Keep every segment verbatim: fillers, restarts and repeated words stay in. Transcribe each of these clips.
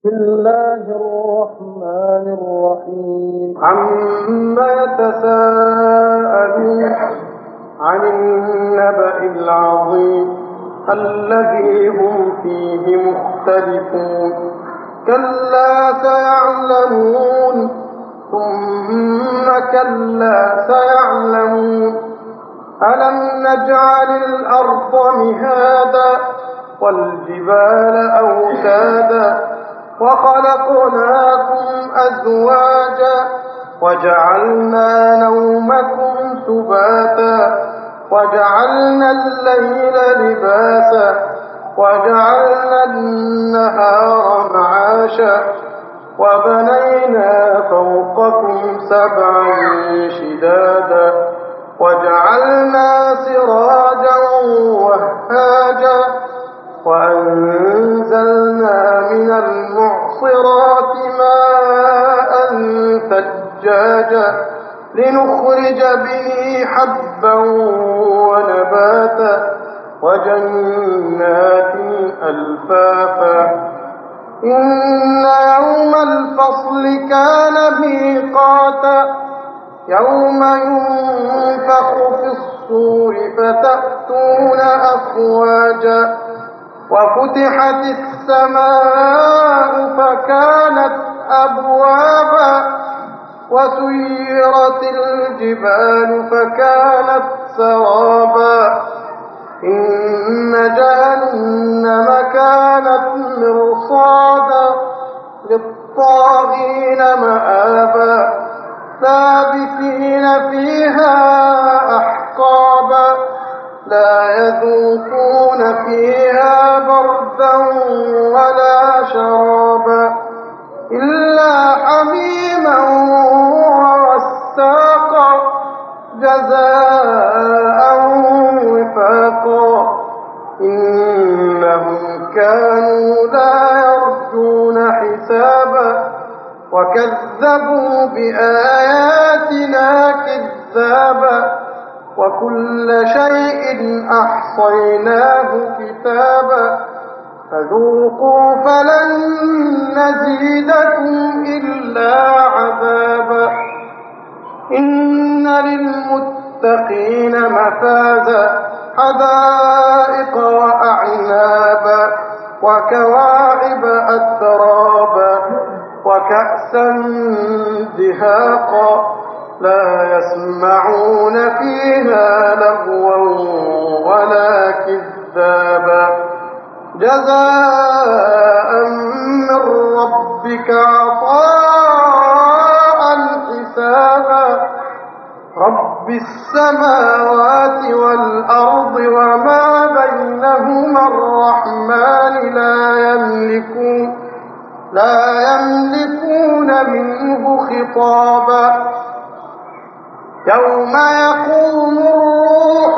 بسم الله الرحمن الرحيم عما يتساءلون عن النبأ العظيم الذي هم فيه مختلفون كلا سيعلمون ثم كلا سيعلمون ألم نجعل الأرض مهادا والجبال أوتادا وخلقناكم أزواجا وجعلنا نومكم سباتا وجعلنا الليل لباسا وجعلنا النهار معاشا وبنينا فوقكم سبعا شدادا وجعلنا سراجا وهاجا وأنزلنا من المعصرات ماء ثجاجا لنخرج به حبا ونباتا وجنات ألفافا إن يوم الفصل كان ميقاتا يوم ينفخ في الصور فتأتون أفواجا وفتحت السماء فكانت أبوابا وسيرت الجبال فكانت سرابا إن جهنم كانت مرصادا للطاغين مآبا لابثين فيها أحقابا لا يذوقون فيها بردا ولا شرابا إلا حميما وغساقا جزاء وفاقا إنهم كانوا لا يرجون حسابا وكذبوا بآياتنا كذابا وكل شيء أحصيناه كتابا فذوقوا فلن نزيدكم إلا عذابا إن للمتقين مفازا حدائق وأعنابا وكواعب أترابا وكأسا دهاقا لا يسمعون فيها لغوا ولا كذابا جزاء من ربك عطاء حسابا رب السماوات والأرض وما بينهما الرحمن لا يملكون لا يملكون منه خطابا يوم يقوم الروح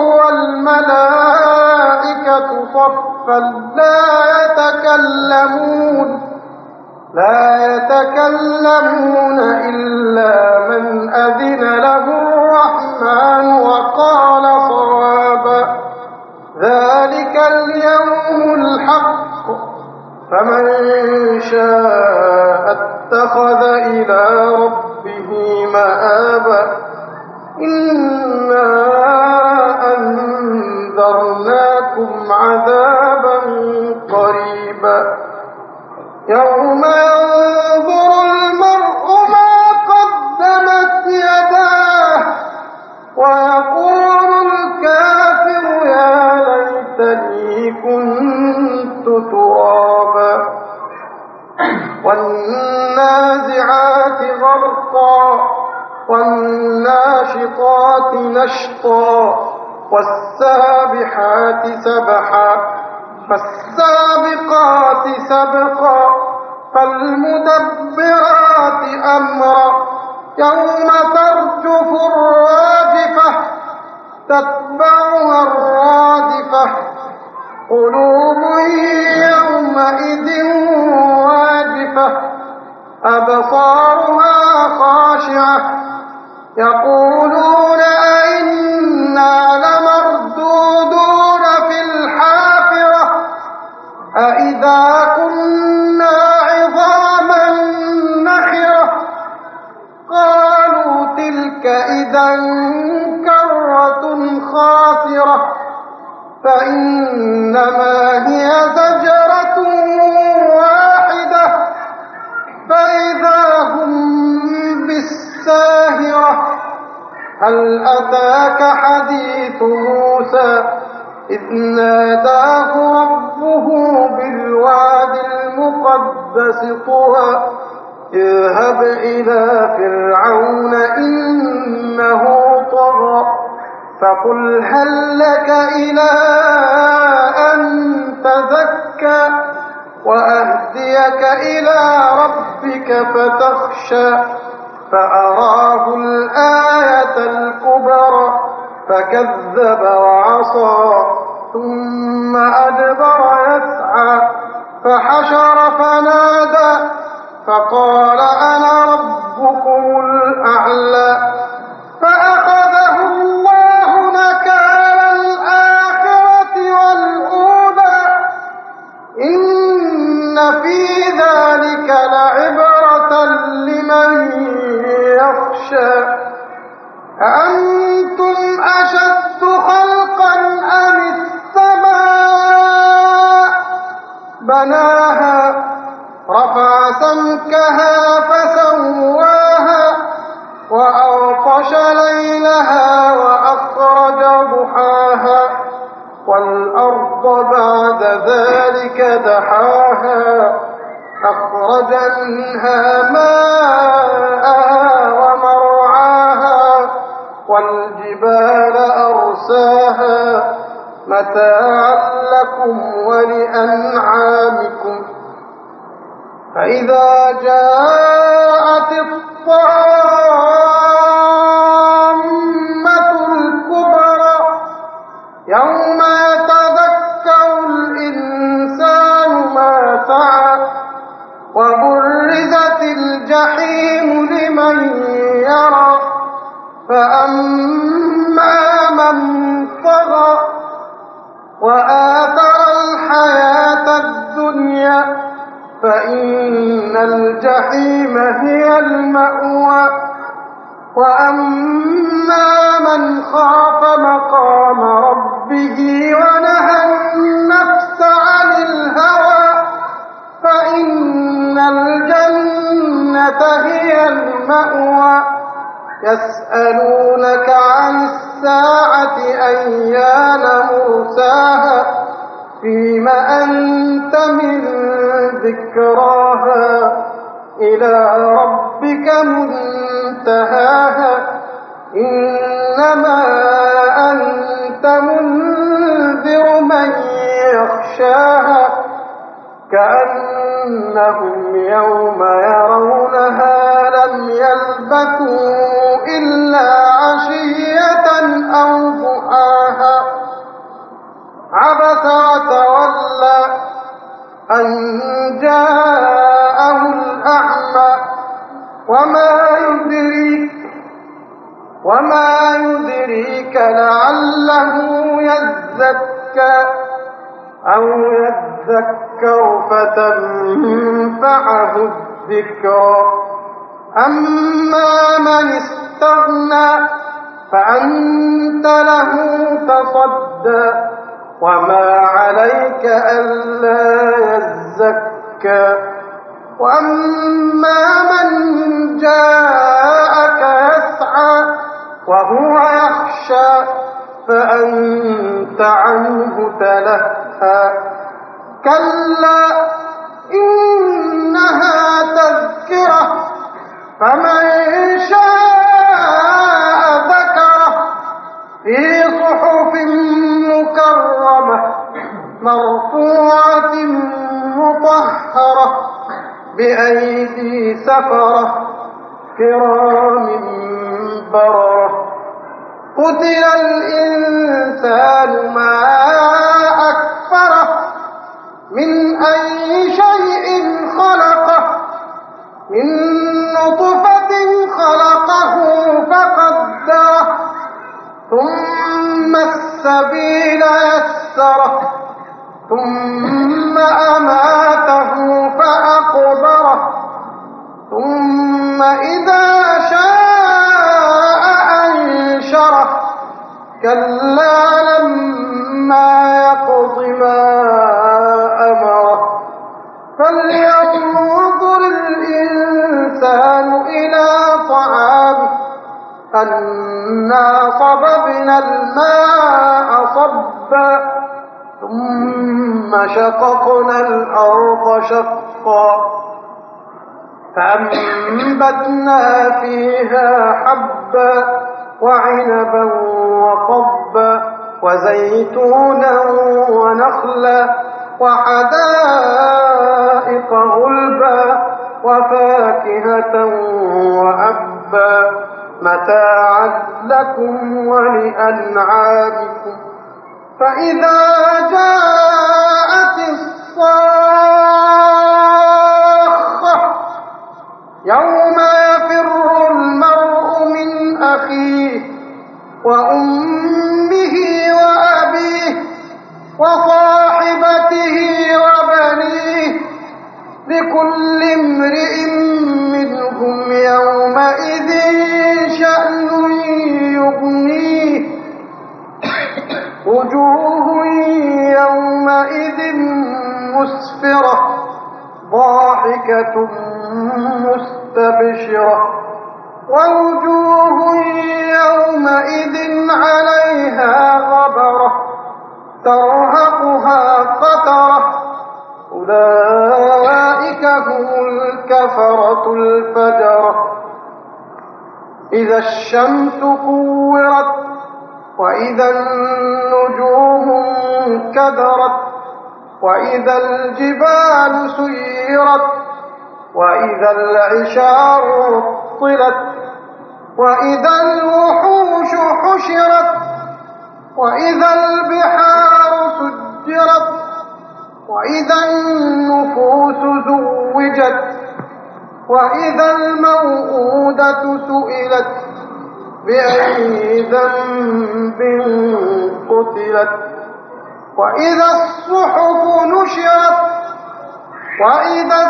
والملائكة صفا لا يتكلمون لا يتكلمون إلا من أذن له الرحمن وقال صوابا ذلك اليوم الحق فمن شاء اتخذ إلى ربه مآبا إنا أنذرناكم عذابا قريبا يوم ينظر المرء ما قدمت يداه ويقول الكافر يا ليتني كنت ترابا والنازعات غرقا والناشطات نشطا والسابحات سبحا فالسابقات سبقا فالمدبرات أمرا يوم ترجف الراجفة تتبعها الرادفة قلوب يومئذ واجفة أبصارها خاشعة يقولون أئنا لمردودون في الحافرة أئذا كنا عظاما هل أتاك حديث موسى إذ ناداه ربه بالواد المقدس طوى اذهب إلى فرعون إنه طغى فقل هل لك إلى أن تزكى وأهديك إلى ربك فتخشى فأراه الآية الكبرى فكذب وعصى ثم أدبر يسعى فحشر فنادى فقال أنا ربكم الأعلى فأخذه الله نكال الآخرة والأولى إن في ذلك لعبرة لمن يخشى أأنتم أشد خلقا أم السماء بناها رفع سمكها فسواها وأغطش ليلها وأخرج ضحاها والأرض بعد ذلك دحاها أخرج منها ماءها ومرعاها والجبال أرساها متاعا لكم ولأنعامكم فإذا جاءت الطامة الكبرى يوم يتذكر الإنسان ما سعى وبرزت الجحيم لمن يرى فأما من طغى وآثر الحياة الدنيا فإن الجحيم هي المأوى وأما من خاف مقام ربه ونهى النفس عن الهوى فإن الجنة هي المأوى يسألونك عن الساعة أيان مرساها فيم أنت من ذكراها إلى ربك منتهاها إنما أنت منذر من يخشاها كأنهم يوم يرونها لم يلبثوا إلا عشية أو ضحاها عبس وتولى أن جاءه الأعمى وما يدريك وما يدريك لعله يزكى أو يذكر فتنفعه الذكرى أما من استغنى فأنت له تصدى وما عليك ألا يزكى وأما من جاءك يسعى وهو يخشى فأنت عنه تلهى كلا إنها تذكرة فمن شاء ذكره في صحف مكرمة مرفوعة مطهرة بأيدي سفرة كرام بررة قتل الإنسان ما أكفره من أي شيء خلقه من نطفة خلقه فقدره ثم السبيل يسره ثم أماته فأقبره ثم إذا شاء أنشره كلا لما يقض ما أمره فلينظر الإنسان إلى طعامه أن أنا صببنا الماء صبا ثم شققنا الأرض شقا فأنبتنا فيها حبا وعنبا وقبا وزيتونا ونخلا وحدائق غلبا وفاكهة وأبا متاعا لكم ولأنعامكم فإذا جاءت الصاخة يوم يفر المرء من أخيه وأمه وأبيه وصاحبته وبنيه لكل امرئ منهم يومئذ شأن يغنيه وجوه يومئذ مسفرة ضاحكة مستبشرة ووجوه يومئذ عليها غبرة ترهقها قترة أولئك هم الكفرة الفجرة إذا الشمس كورت وإذا النجوم انكدرت وإذا الجبال سيرت وإذا العشار عطلت وإذا الوحوش حشرت وإذا البحار سجرت وإذا النفوس زوجت وإذا الموءودة سئلت بأي ذنب قتلت وإذا الصحف نشرت وإذا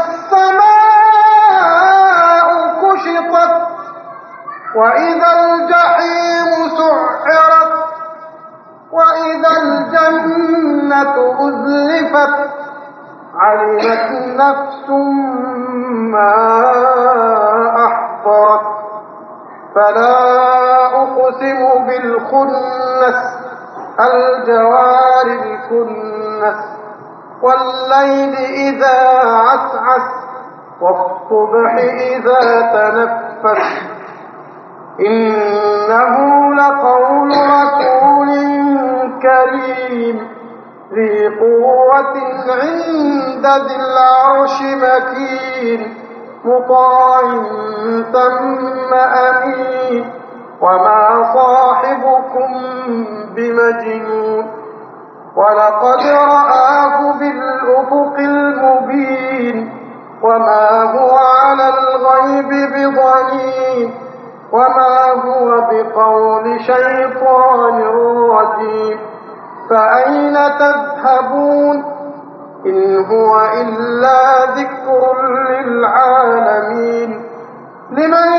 السماء كشطت وإذا الجحيم سعرت وإذا الجنة أزلفت علمت نفس ما أحضرت فلا أقسم بالخنس الجوار الكنس والليل إذا عسعس والصبح إذا تنفس إنه لقول رسول كريم ذي قوة عند ذي العرش مكين مطاع ثم أمين وما صاحبكم بمجنون ولقد رآه بالأفق المبين وما هو على الغيب بضنين وما هو بقول شيطان رجيم فأين تذهبون إن هو إلا ذكر للعالمين لمن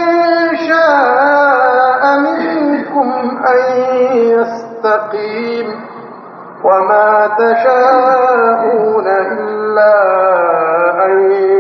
شاء منكم أن يستقيم وما تشاءون إلا أن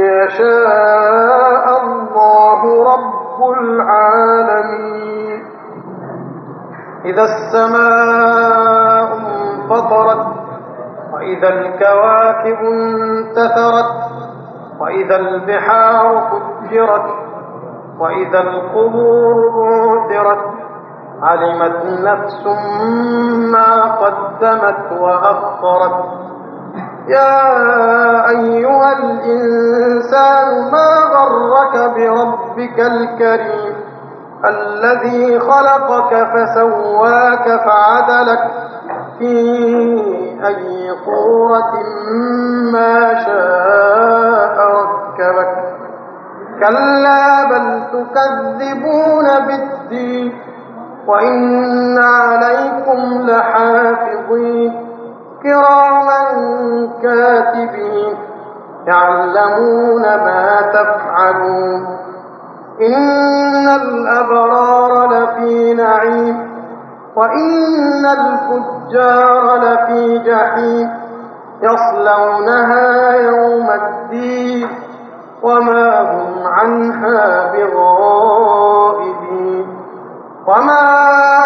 يشاء الله رب العالمين إذا السماء انفطرت وإذا الكواكب انتثرت وإذا البحار فجرت وإذا القبور بعثرت علمت نفس ما قدمت وأخرت يا أيها الإنسان ما غرك بربك الكريم الذي خلقك فسواك فعدلك في أي صورة ما شاء ركبك كلا بل تكذبون بالدين وإن عليكم لحافظين كراما كاتبين يعلمون ما تفعلون إن الأبرار لفي نعيم وإن الفجار لفي جحيم يصلونها يوم الدين وما هم عنها بغائبين وما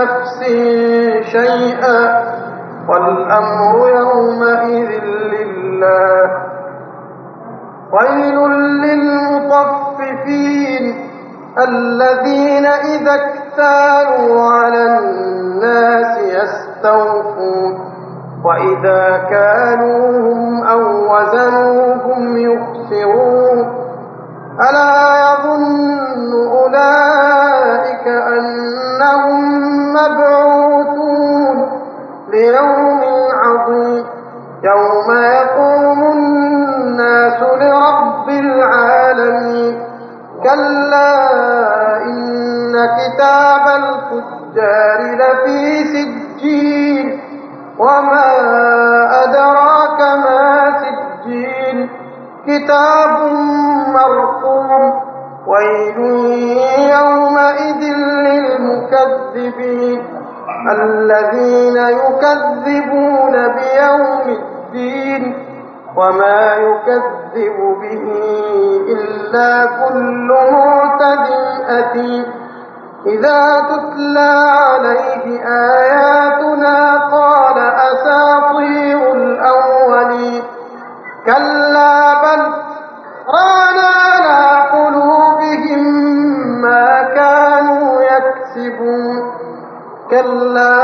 نفس شيئا والأمر يومئذ لله. ويل للمطففين الذين إذا اكتالوا على الناس يستوفون وإذا كالوهم أو وزنوهم يخسرون. ألا يظن أولئك أنهم مبعوثون ليوم عظيم يوم يقوم الناس لرب العالمين. كلا إن كتاب الفجار لفي سجين وما أدراك ما سجين كتاب مرقوم. ويل يومئذ للمكذبين الذين يكذبون بيوم الدين وما يكذب به إلا كل معتد أثيم. إذا تتلى عليه آياتنا قال أساطير الأولين. كلا بل ران على قلوبهم ما كانوا يكسبون. كلا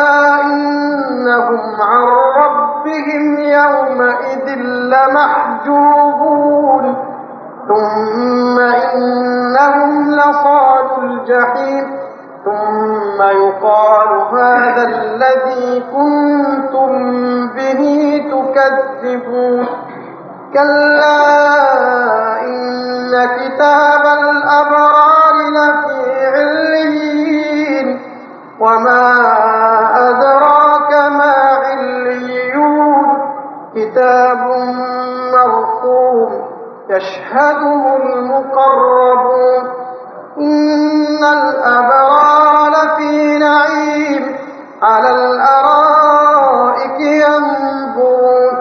إنهم عن ربهم يومئذ لمحجوبون ثم إنهم لصالوا الجحيم ثم يقال هذا الذي كنتم به تكذبون. كلا إن كتاب الأبرار لفي عليين وما أدراك ما عليون كتاب مرقوم يشهده المقربون. إن الأبرار لفي نعيم على الأرائك ينظرون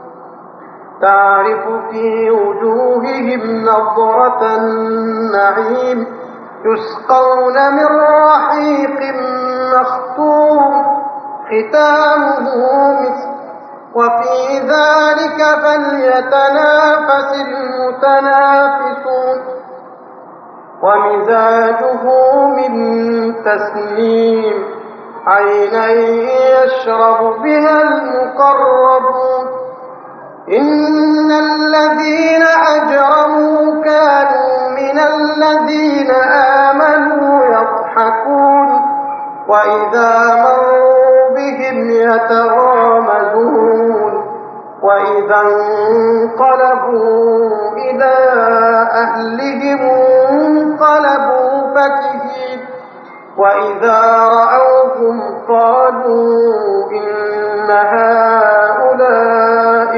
تعرف في وجوههم نضرة النعيم يسقون من رحيق مختوم ختامه مسك وفي ذلك فليتنافس المتنافسون. ومزاجه من تسنيم عينا يشرب بها المقربون. إن الذين أجرموا كانوا من الذين آمنوا يضحكون وإذا مروا بهم يتغامزون وإذا انقلبوا إلى أهلهم انقلبوا فكهين وإذا رأوهم قالوا إن هؤلاء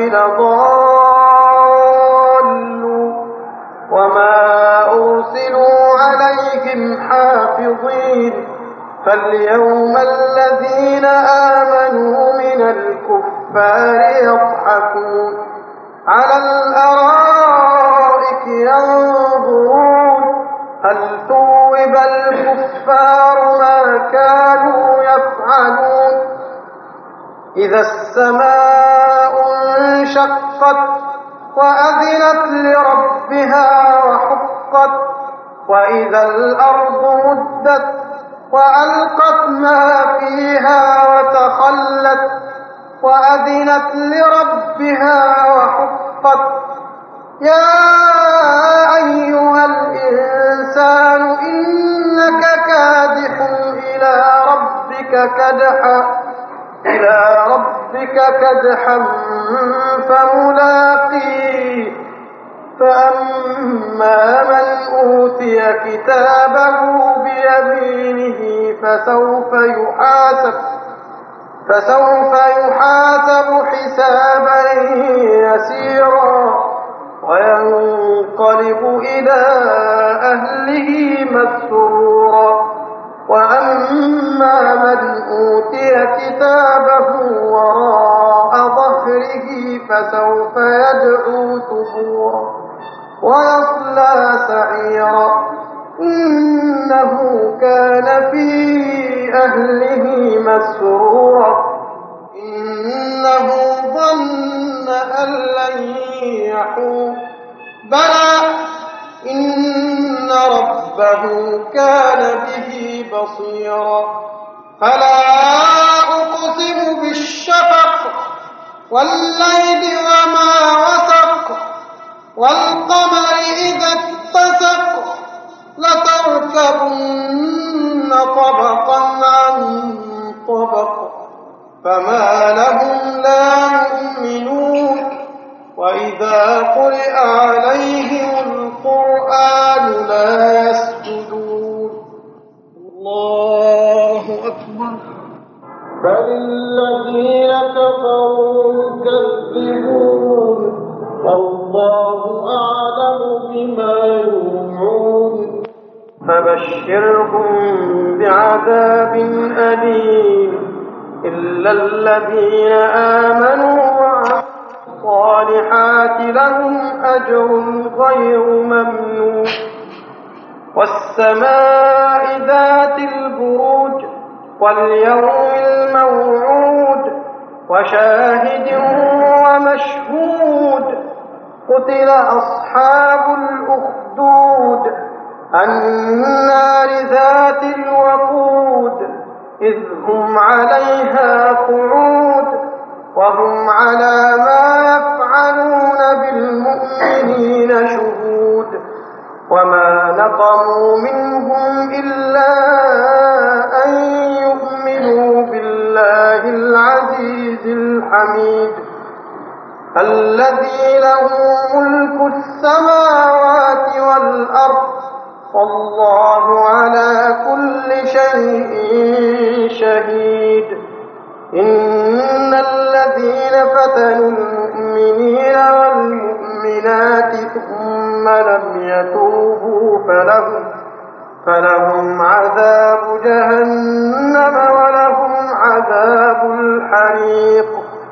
لضالون وما أرسلوا عليهم حافظين. فاليوم الذين آمنوا من الكفار يضحكون على الأرائك ينظرون هل ثوب الكفار ما كانوا يفعلون. إذا السماء انشقت وأذنت لربها وحقت وإذا الأرض مدت وألقت ما فيها وتخلت وأذنت لربها وحقت. يا أيها الإنسان إنك كادح إلى ربك كدحا إلى ربك كدحا فملاقيه. فأما من أوتي كتابه بيمينه فسوف يحاسب فسوف يحاسب حسابا يسيرا وينقلب إلى أهله مسرورا. وأما من أوتي كتابه وراء ظهره فسوف يدعو ثبورا ويصلى سعيرا. إن إنه كان في أهله مسرورا إنه ظن أن لن يحور بلى إن ربه كان به بصيرا فلا أقسم بالشفق والليل وما وسق والقمر إذا اتسق لتركبن طبقا عن طبق فما لهم لا يؤمنون وإذا قرئ عليهم القرآن لا يسجدون الله أكبر بل الذين كفروا يكذبون والله أعلم بما يوعون فبشرهم بعذاب أليم إلا الذين آمنوا وعملوا الصالحات لهم أجر غير ممنون والسماء ذات البروج واليوم الموعود وشاهد ومشهود قتل أصحاب الأخدود النار ذات الوقود إذ هم عليها قعود وهم على ما يفعلون بالمؤمنين شهود وما نقموا منهم إلا أن يؤمنوا بالله العزيز الحميد الذي له ملك السماوات والأرض والله على كل شيء شهيد إن الذين فتنوا المؤمنين والمؤمنات ثم لم يتوبوا فلهم, فلهم عذاب جهنم ولهم عذاب الحريق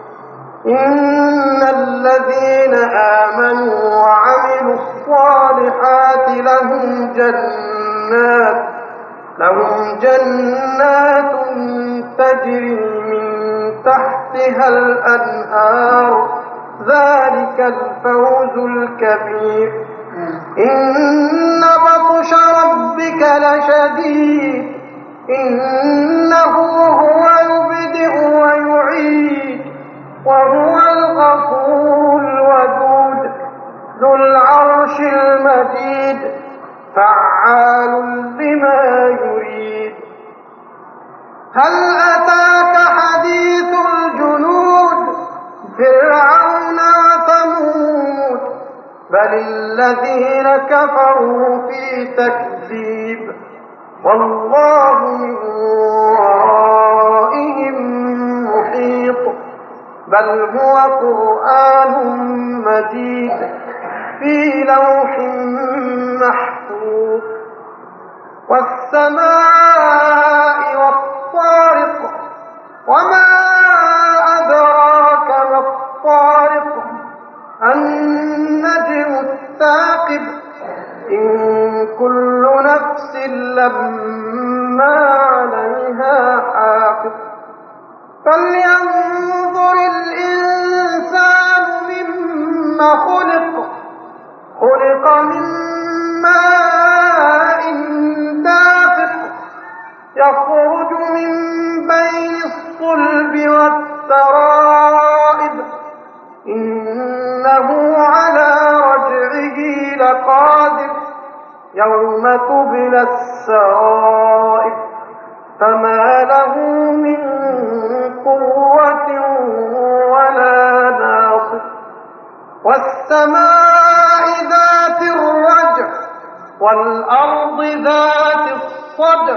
إن الذين آمنوا وعملوا الصالحات لهم جنات لهم جنات تجري من تحتها الأنهار ذلك الفوز الكبير إن بطش ربك لشديد إنه هو يبدئ ويعيد وهو الغفور الودود ذو العرش المجيد فعال لما يريد هل أتاك حديث الجنود فرعون وثمود بل الذين كفروا في تكذيب والله من ورائهم محيط بل هو قرآن مجيد في لوح محفوظ والسماء والطارق وما أدراك ما الطارق النجم الثاقب إن كل نفس لما عليها حافظ فلينظر الإنسان مما خلق خلق من ماء دافق يخرج من بين الصلب والترائب إنه على رجعه لقادر يوم تبلى السرائر فما له من قوة ولا ناصر والسماء ذات الرجع والأرض ذات الصدع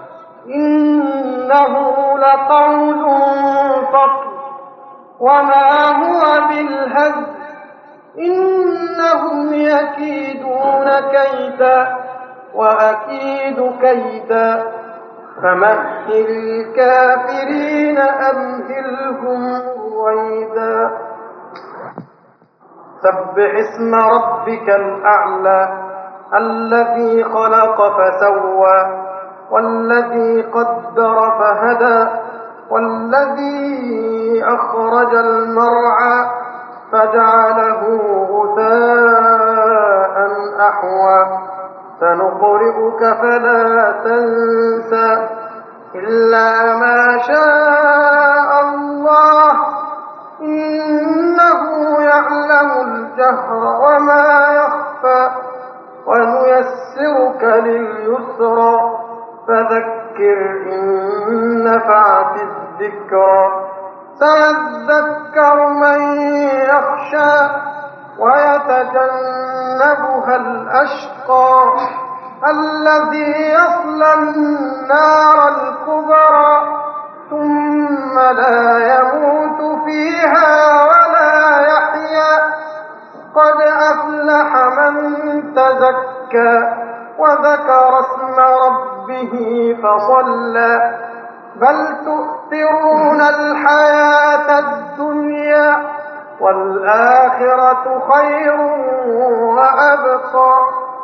إنه لقول فصل وما هو بالهزل إنهم يكيدون كيدا وأكيد كيدا فمهل الكافرين أمهلهم رويدا سبح اسم ربك الأعلى الذي خلق فسوى والذي قدر فهدى والذي أخرج المرعى فجعله غثاء أحوى سنقرئك فلا تنسى إلا ما شاء الله إنه يعلم الجهر وما يخفى ونيسرك لليسرى فذكر إن نفعت الذكرى سيذكر من يخشى ويتجنبها الأشقى الذي يصلى النار الكبرى ثم لا يموت فيها ولا يحيا قد أفلح من تزكى وذكر اسم ربه فصلى بل تؤثرون الحياة الدنيا والآخرة خير وأبقى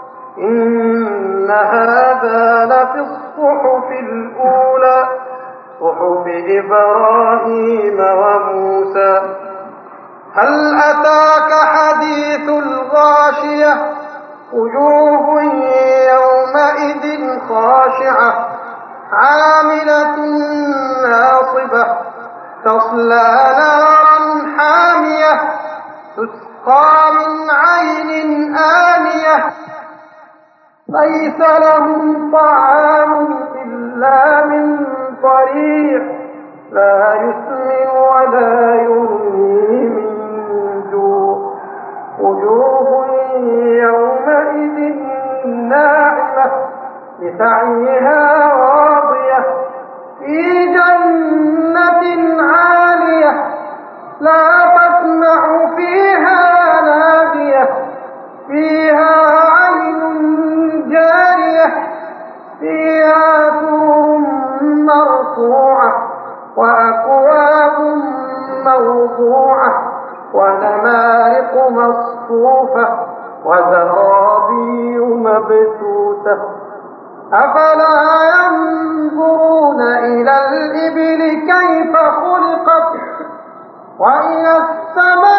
إن هذا لفي الصحف الأولى صحف إبراهيم وموسى هل أتاك حديث الغاشية وجوه يومئذ خاشعة عاملة ناصبة تصلى نارا حامية تسقى من عين آنية ليس لهم طعام إلا من ضريع لا يسمن ولا يغني من جوع وجوه يومئذ ناعمة لسعيها راضية في جنة عالية لا تسمع فيها لاغية فيها عين جارية فيها سرر مرفوعة وأكواب موضوعة ونمارق مصفوفة وزرابي مبثوثة أفلا ينظرون إلى الإبل كيف خلقت وإلى السماء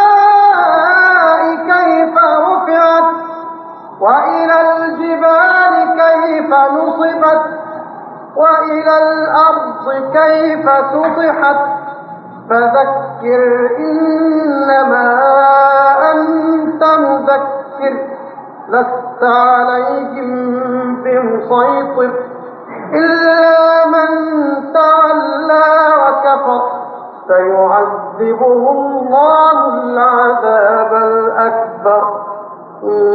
كيف رفعت وإلى الجبال كيف نصبت وإلى الأرض كيف سطحت فذكر إنما أنت مذكر لست عليهم بمسيطر إلا من تولى وكفر فيعذبه الله العذاب الأكبر